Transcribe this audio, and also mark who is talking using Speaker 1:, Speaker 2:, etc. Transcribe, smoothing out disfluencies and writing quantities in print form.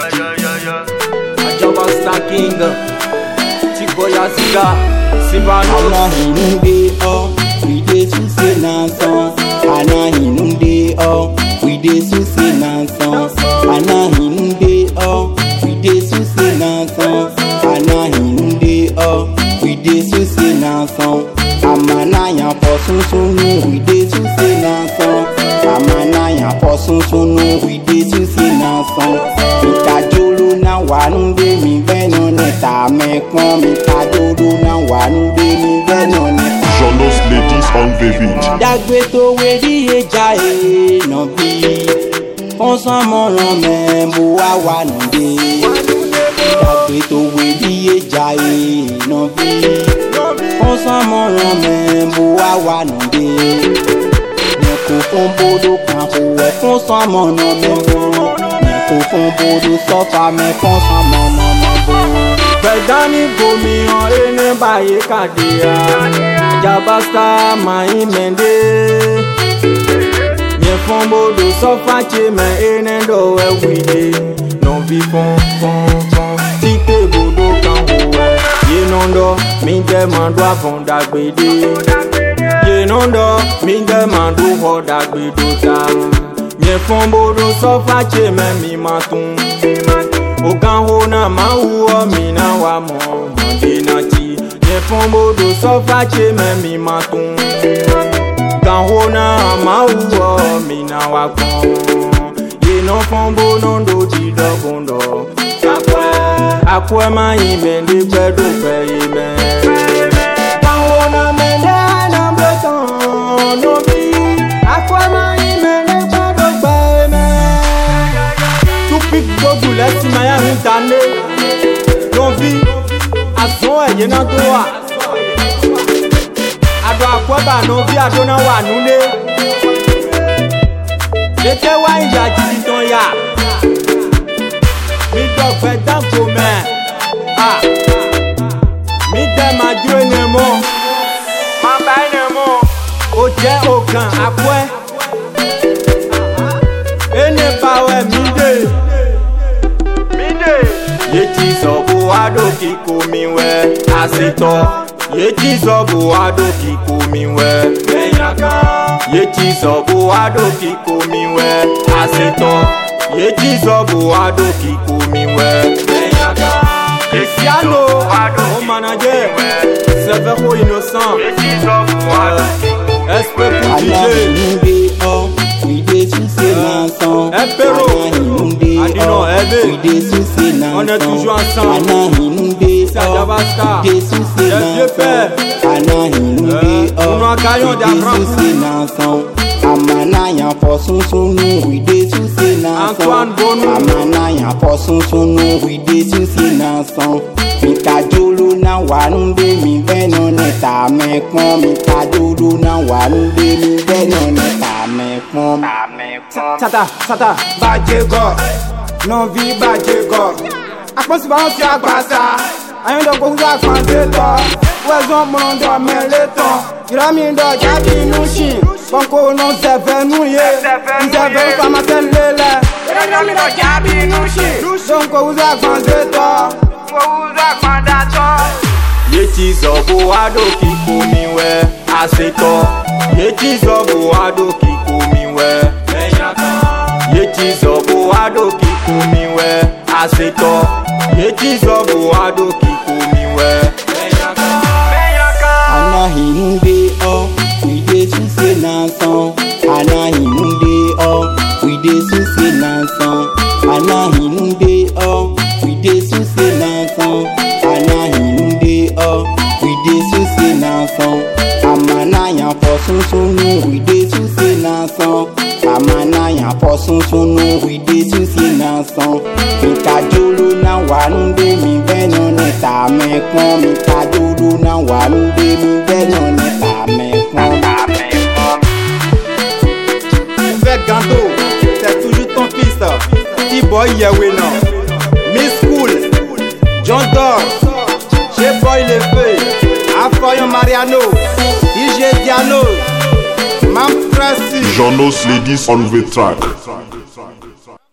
Speaker 1: Ajaba Star King, Tiboya Ziga, Sivano.
Speaker 2: Ana hinunde we dey to say nanson. Ana hinunde we dey to say nanson. Ana hinunde we dey to say nanson. Ana hinunde we dey to say nanson. Amana yan for sunsunu we dey to say nanson. Amana yan for sunsunu we dey to say nanson. Mikajolo na wanunde mi beno neta mekon. Mikajolo na wanunde mi beno neta.
Speaker 3: Jonos ladies on the beat.
Speaker 2: Dagbe to we di eja no bi. Fonsan moran me mo wa wanunde. Dagbe to we di eja no bi. Fonsan moran me mo wa wanunde. Neko fon bodo kan ho e fonsan moran me mo. Neko fon bodo sofa me fonsan moran me mo.
Speaker 1: Bedani gomi on ene baye kadea. Ajaba Star mai mende. Nye fombo do sofa che me ene do we dey. No vi fon. Tite bodo kan ho e. Ye nondo mi de mando avon dagbede. Ye nondo mi de mando ho dagbedo ta. Nye fombo do sofa che me mi matun. Okan ho na ma uo mi na wa mo dina ti. Nye fombo do sofa che me mi matun. Kan ho na ma uo mi na wa kon. Ye no fombo no do ti do bondo. Akwe ma ime ndi kwedo pe ime. Kan ho na me na beton no bi. Akwe ma ime ndi kwedo pe ime. Tupik dogu leti maya ritane. Non vi azon eye na to wa. Ado akweba non vi ado na wa nule. Lete wa inja jiti ton ya. Mi dog fe dan kome. Mi de ma dro enemo. Ma ba enemo. O je ogan akwe. Ene bawe mi de. Yeti zobo ado kiko mi we asito. Yeti zobo ado kiko mi we menyaka. Yeti zobo ado kiko mi we asito. Yeti zobo ado kiko mi we menyaka. Cristiano mon manager Severo innocent. Yeti zobo ado SP pour DJ.
Speaker 2: We dey to say nanson.
Speaker 1: Espero Adino Ebe.
Speaker 2: We dey to say nanson.
Speaker 1: On est toujours ensemble.
Speaker 2: Ana hinunde
Speaker 1: Ajaba Star.
Speaker 2: We dey to say nanson. Ana hinunde We dey to say nanson. Amana yan for sunsunu we dey to say nanson.
Speaker 1: Antoine Bonou.
Speaker 2: Amana yan for sunsunu we dey to say nanson. Mikajolo na wanunde mi beno neta mekon. Mikajolo na wanunde mi beno neta mekon.
Speaker 1: Sata
Speaker 2: Bajego, non vi bajego. Akponsi ba on si agbasa. Ayin do gbogbo akpanse to. Wezon mon do meleton. Irami do jabi nushin. Bonko no seve nuye. Seve famasen lele. Irami do jabi nushin. Bonko uza akpanse to.
Speaker 1: Yeti zobo ado kiko mi we asito. Yeti zobo ado kiko mi we menyaka. Yeti zobo ado kiko mi we asito. Yeti zobo ado kiko mi we menyaka.
Speaker 2: Ana hinunde we dey to say nanson. Ana hinunde we dey to say nanson. Ana hinunde we dey to say nanson. Ana hinunde we dey to say nanson. Amana yan for sunsunu we dey to say nanson. Amana yan for sunsunu we dey to say nanson. Mikajolo na wanunde mi beno neta mekon. Mikajolo na wanunde mi beno neta mekon.
Speaker 1: Avec Ganto, c'est toujours ton fils. T-Boy Yewena, Miss School, John Dor, J-Boy Le Feu, Afoyon Mariano, DJ Diano, Mam Tracy.
Speaker 3: Jonos ladies on the track.